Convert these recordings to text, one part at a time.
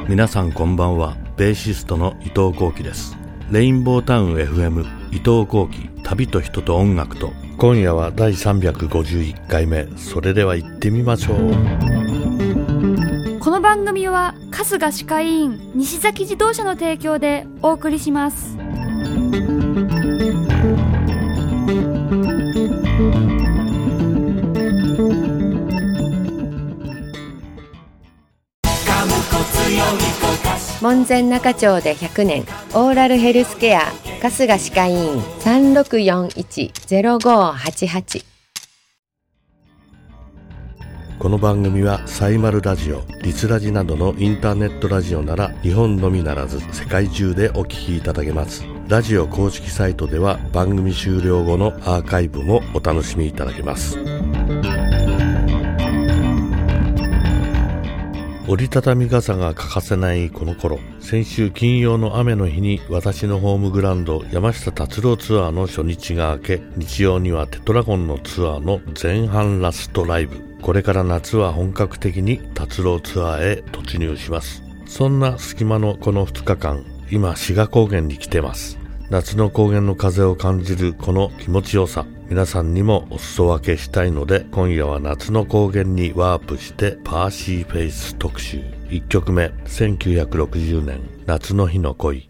皆さんこんばんは。ベーシストの伊藤幸喜です。レインボータウン FM 伊藤幸喜、旅と人と音楽と。今夜は第351回目。それでは行ってみましょう。 この番組は春日歯科医院西崎自動車の提供でお送りします。 門前仲町で100年オーラルヘルスケア春日歯科医院 3641-0588。 この番組はサイマルラジオ、リスラジなどのインターネットラジオなら日本のみならず世界中でお聞きいただけます。ラジオ公式サイトでは番組終了後のアーカイブもお楽しみいただけます。折りたたみ傘が欠かせないこの頃、先週金曜の雨の日に私のホームグラウンド山下達郎ツアーの初日が明け、日曜にはテトラゴンのツアーの前半ラストライブ。これから夏は本格的に達郎ツアーへ突入します。そんな隙間のこの2日間、今志賀高原に来てます。夏の高原の風を感じるこの気持ちよさ、皆さんにもお裾分けしたいので、今夜は夏の高原にワープしてパーシーフェイス特集。1曲目、1960年夏の日の恋。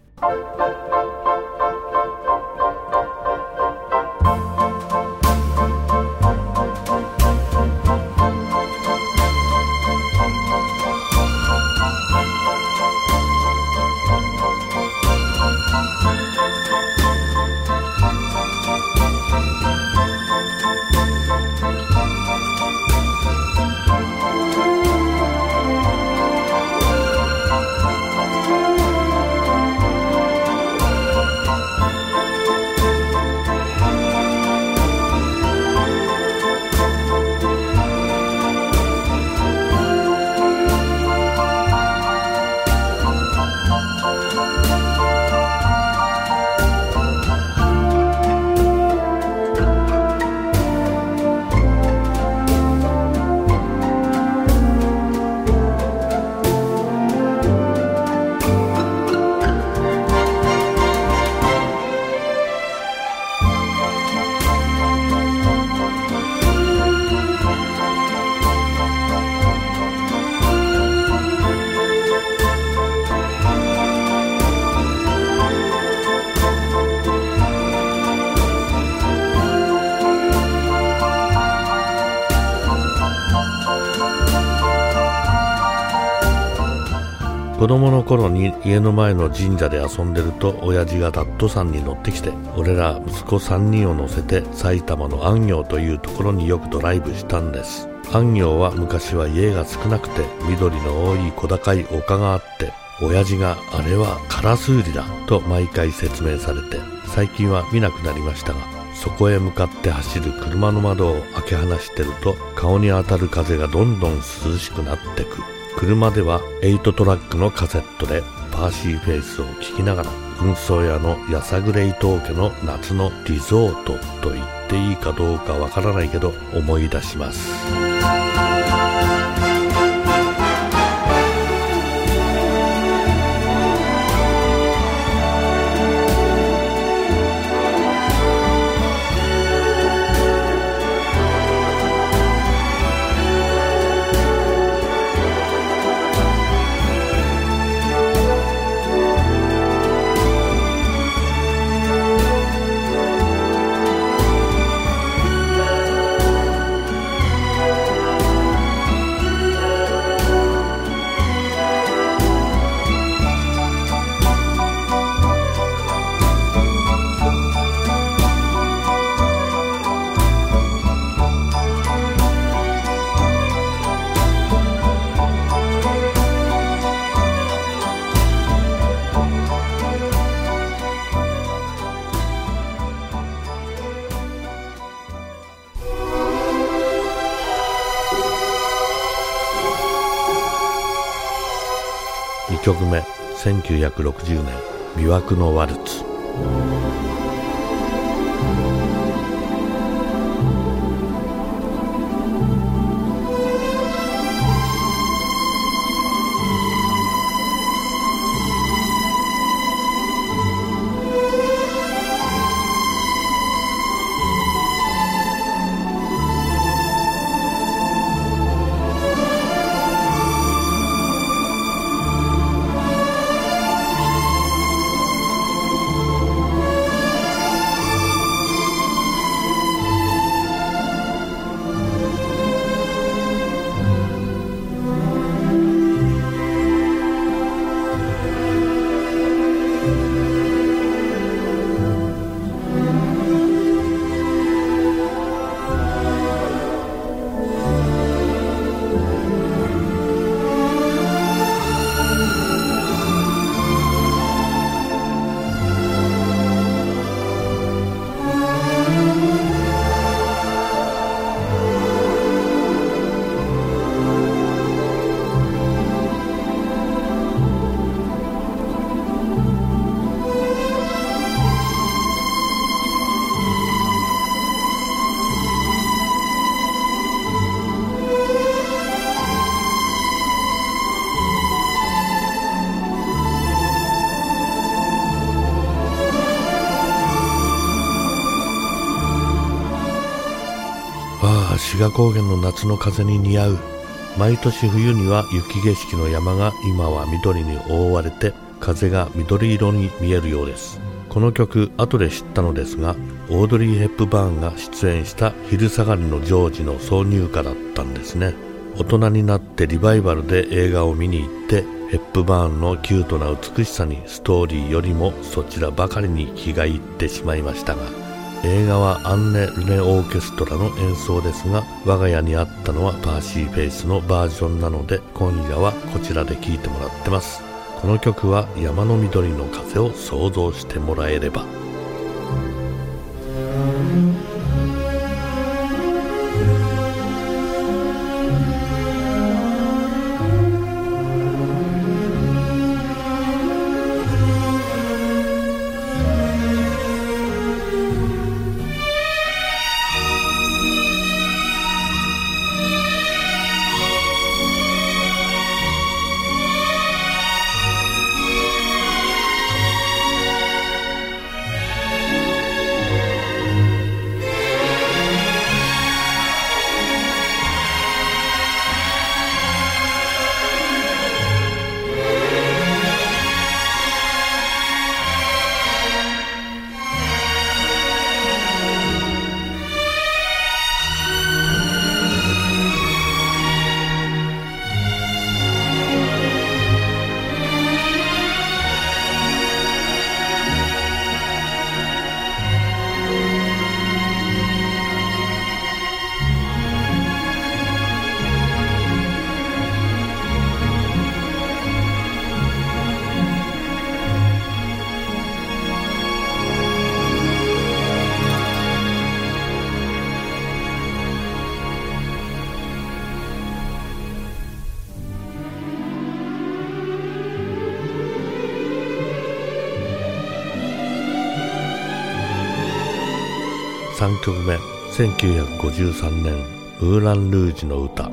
子供の頃に家の前の神社で遊んでると、親父がダット山に乗ってきて、俺ら息子3人を乗せて埼玉の安行というところによくドライブしたんです。安行は昔は家が少なくて緑の多い小高い丘があって、親父があれはカラスウリだと毎回説明されて、最近は見なくなりましたが、そこへ向かって走る車の窓を開け放してると、顔に当たる風がどんどん涼しくなってく。車では8トラックのカセットでパーシーフェイスを聴きながら、運送屋のやさぐれ伊藤家の夏のリゾートと言っていいかどうかわからないけど思い出します。2曲目、1960年魅惑のワルツ。 志賀高原の夏の風に似合う。毎年冬には雪景色の山が今は緑に覆われて風が緑色に見えるようです。この曲後で知ったのですが、オードリー・ヘップバーンが出演した昼下がりのジョージの挿入歌だったんですね。大人になってリバイバルで映画を見に行って、ヘップバーンのキュートな美しさにストーリーよりもそちらばかりに気がいってしまいましたが、映画はアンネ・ルネオーケストラの演奏ですが、我が家にあったのはパーシー・フェイスのバージョンなので、今夜はこちらで聴いてもらってます。この曲は山の緑の風を想像してもらえれば。3曲目、1953年ムーラン・ルージュの歌。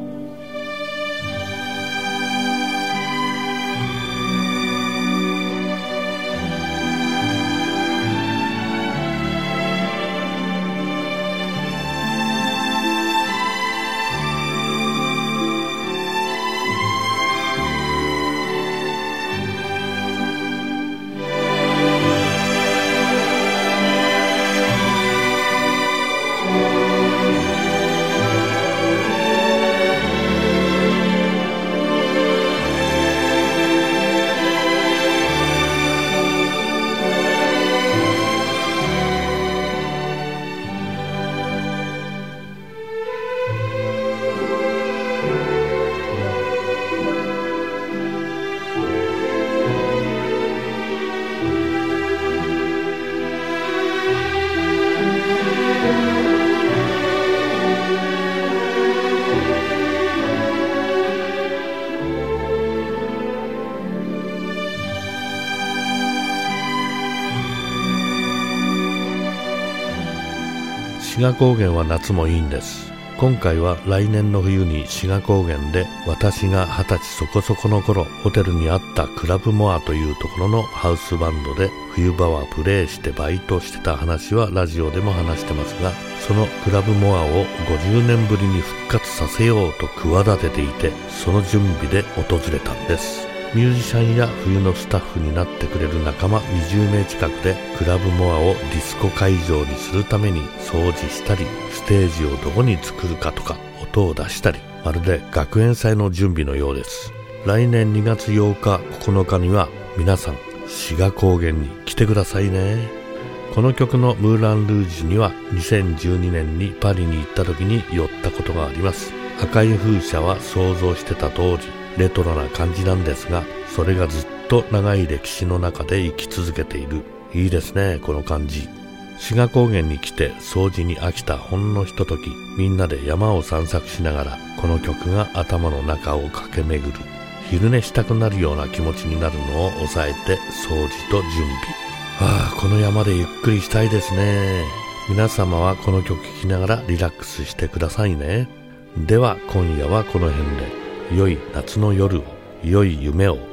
志賀高原は夏もいいんです。今回は来年の冬に志賀高原で私が20歳そこそこの頃ホテルにあったクラブモアというところのハウスバンドで冬場はプレイしてバイトしてた話はラジオでも話してますが、そのクラブモアを50年ぶりに復活させようと企てていて、その準備で訪れたんです。ミュージシャンや冬のスタッフになってくれる仲間20名近くでクラブモアをディスコ会場にするために掃除したり、ステージをどこに作るかとか音を出したり、まるで学園祭の準備のようです。来年2月8日9日には皆さん志賀高原に来てくださいね。この曲のムーラン・ルージュには2012年にパリに行った時に寄ったことがあります。赤い風車は想像してた通りレトロな感じなんですが、それがずっと長い歴史の中で生き続けている。いいですね、この感じ。志賀高原に来て掃除に飽きたほんのひととき、みんなで山を散策しながらこの曲が頭の中を駆け巡る。昼寝したくなるような気持ちになるのを抑えて掃除と準備。この山でゆっくりしたいですね。皆様はこの曲聴きながらリラックスしてくださいね。では今夜はこの辺で。良い夏の夜を、良い夢を。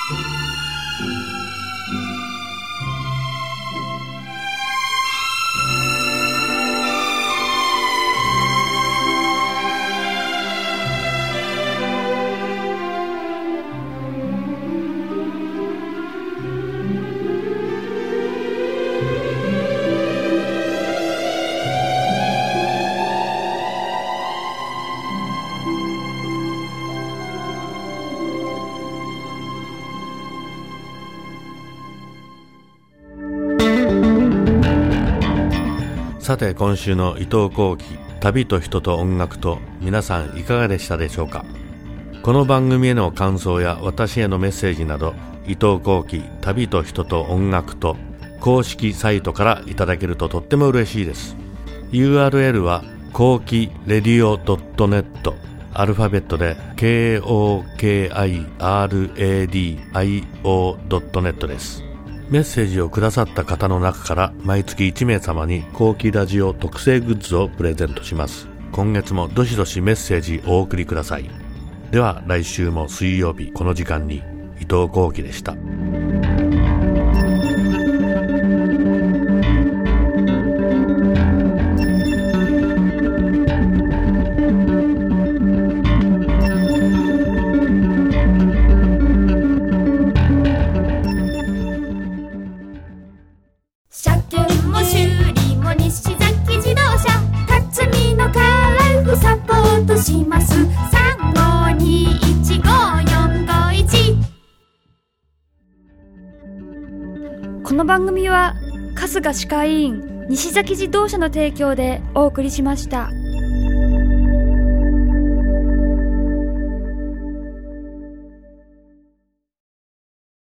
さて今週の伊藤幸喜旅と人と音楽と、皆さんいかがでしたでしょうか。この番組への感想や私へのメッセージなど、伊藤幸喜旅と人と音楽と公式サイトからいただけるととっても嬉しいです。 URL はこうきレディオ .net、 アルファベットで KOKIRADIO.net です。メッセージをくださった方の中から毎月1名様に後期ラジオ特製グッズをプレゼントします。今月もどしどしメッセージお送りください。では来週も水曜日この時間に、伊藤幸喜でした。 この番組は春日歯科医院西崎自動車の提供でお送りしました。